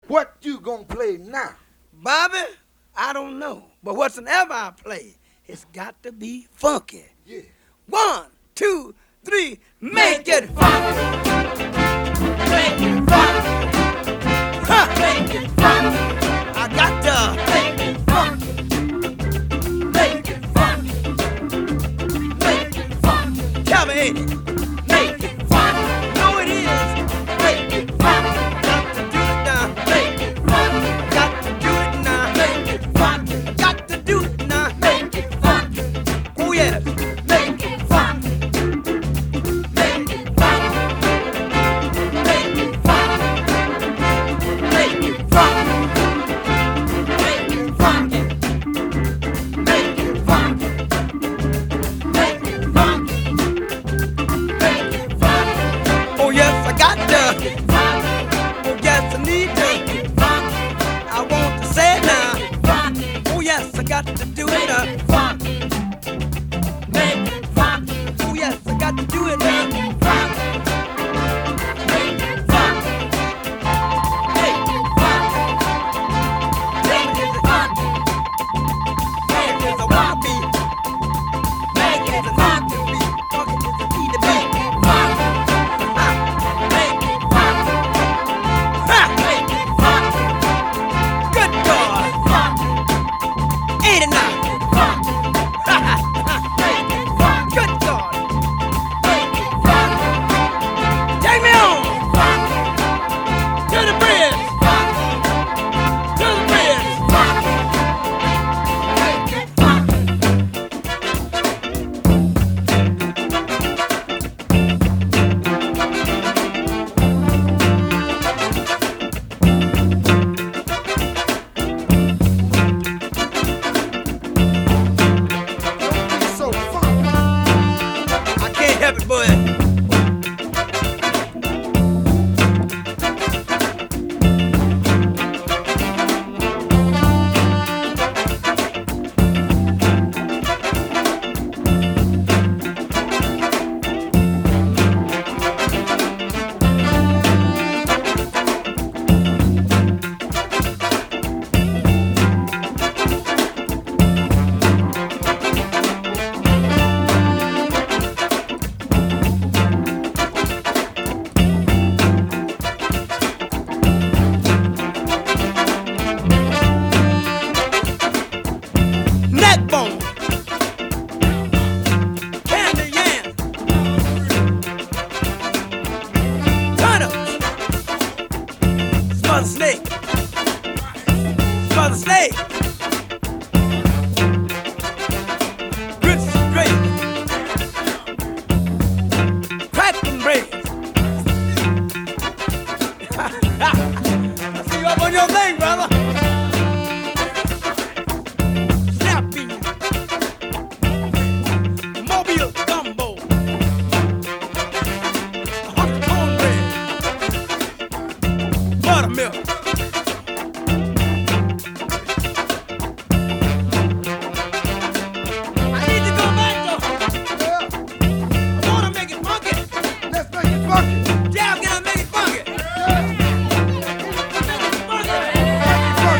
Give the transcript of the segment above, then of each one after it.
What you gonna play now? Bobby, I don't know. But whatsoever I play, it's got to be funky. Yeah. 1, 2, 3, make it funky. Make it funky. Huh. Make it funky. I got to make it funky. Make it funky. Make it funky. Tell me, ain't it? Make it funky. No, it is. Make it funky. Got to do it now. Make it funky. Got to do it now. Make it funky. Got to do it now. Make it funky. Oh yes. Make it funky. Make it funky. Make it funky. Make it funky. Make it funky. Make it funky. Make it funky. Make it funky. Oh yes, I got to. Oh yes, I need to. I want to say it now. Oh yes, I got to do it now. Oh yes, I got to do it now. Good God. Ain't it now? Good God. Take me on. To the bridge. To the bridge. So funky. I can't help it, boy. Neck bone. Candy yam. Turnips. Smother snake. Smother snake. Grits and gravy. Crack them breads. I see you up on your thing, brother. Snap bean. Mobile gumbo. Hot cornbread. Buttermilk. I need to go back though. Yeah. I wanna make it funky. Let's make it funky. Yeah, can I make it funky? Yeah. Make it funky. Make it funky.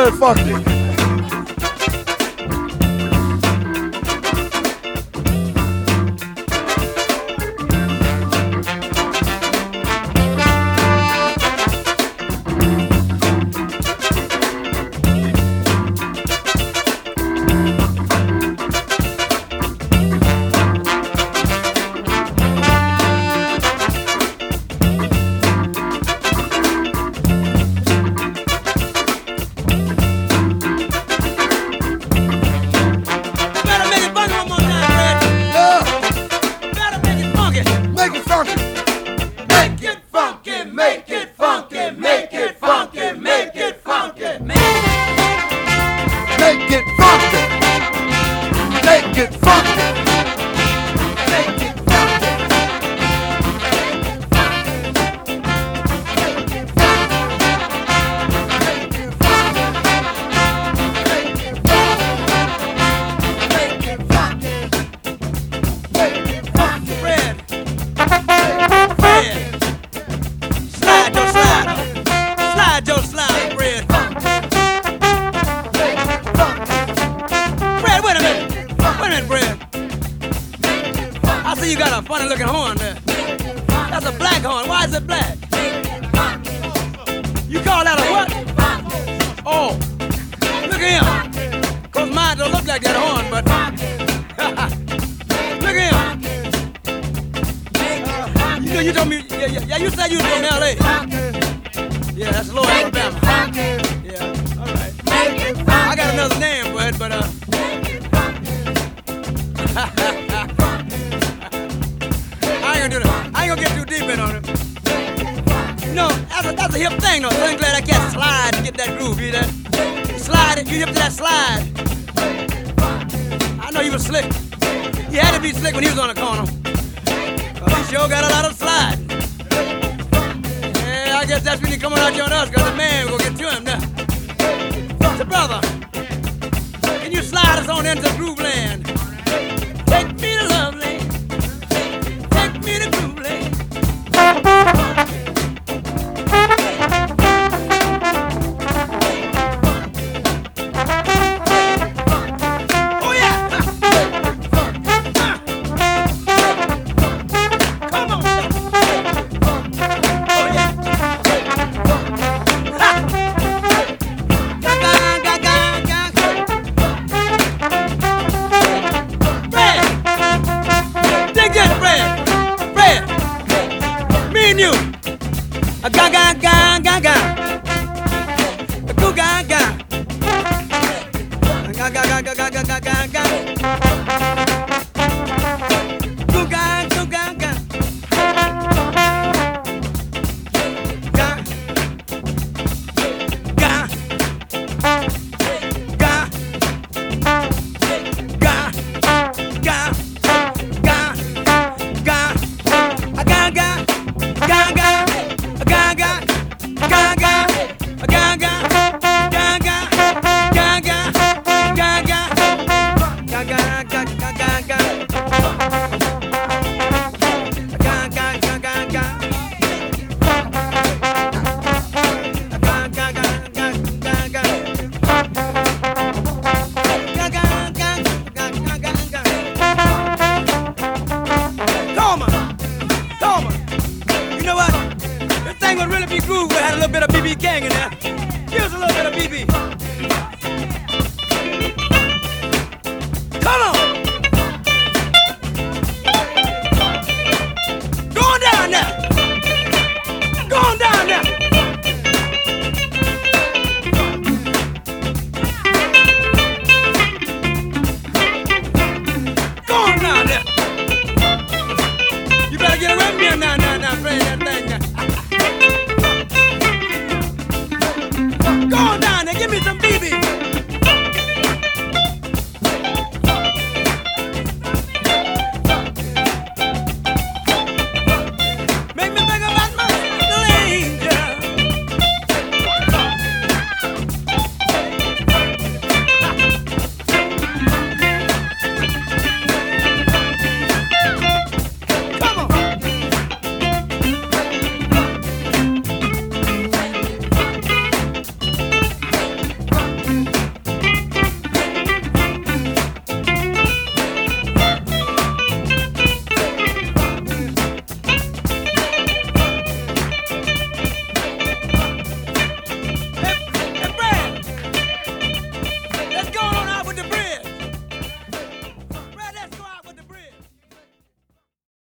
it funky. You got a funny looking horn there. That's a black horn. Why is it black? You call that a what? Oh, look at him. Cause mine don't look like that horn, but look at him. You know, you told me, yeah, you said you was from LA. Yeah, that's Lower Alabama. Yeah, all right. I got another name for it, but I ain't gonna get too deep in on it. You know, that's a hip thing though. So I'm glad I can't slide and get that groove, you know? Slide it, you hip to that slide. I know he was slick. He had to be slick when he was on the corner. He sure got a lot of slide. Yeah, I guess that's when you coming out here on us, cause the man will get to him now. So brother, can you slide us on into Groove Land? Take me to Love Land. Take me to Groove Land. Oh yeah! Come on! Oh yeah! Fred! Dig this, Fred! Fred! Me and you! A ga ga ga ga ga! A goo ga ga! A ga ga ga ga ga ga ga ga ga! Goo ga goo ga ga! Ga! Ga! Ga! Ga! Ga! Ga! Ga! A ga ga! Ga ga! A ga ga! Ga ga! A ga ga! Ga ga! Ga ga! Ga ga! Ga ga ga ga ga ga! Ga ga ga ga ga! Ga ga ga ga ga ga! Ga ga ga ga ga ga ga! Toma! Toma! You know what? This thing would really be groove if it had a little bit of BB King in there. Give us a little bit of BB.